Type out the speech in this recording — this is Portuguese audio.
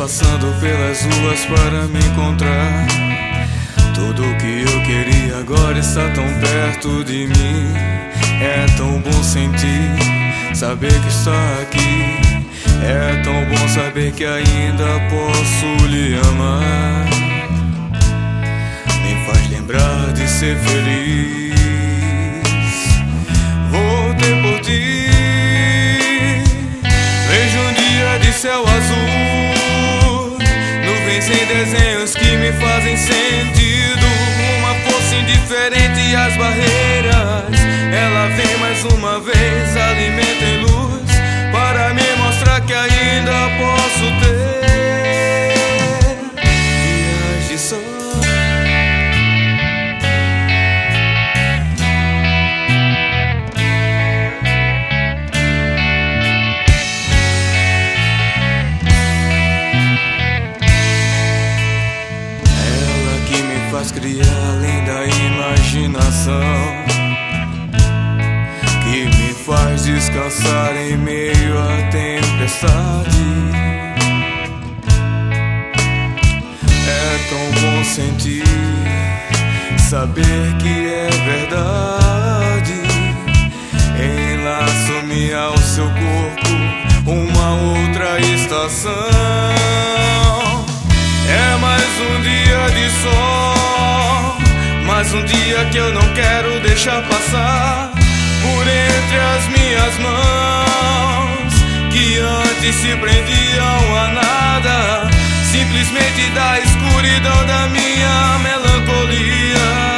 passando pelas ruas para me encontrar. Tudo que eu queria agora está tão perto de mim. É tão bom sentir, saber que está aqui. É tão bom saber que ainda posso lhe amar. Me faz lembrar de ser feliz. Voltei por ti. Vejo um dia de céu azul, nuvens em desenhos que me fazem sentido. Uma força indiferente e as barreiras, ela vem mais uma vez, alimenta em luz, para me mostrar que ainda posso ter dias de sol. Faz criar além da imaginação, que me faz descansar em meio à tempestade. É tão bom sentir, saber que é verdade. Enlaço-me ao seu corpo, uma outra estação. É mais um dia de sol, mais um dia que eu não quero deixar passar por entre as minhas mãos, que antes se prendiam a nada, simplesmente da escuridão da minha melancolia.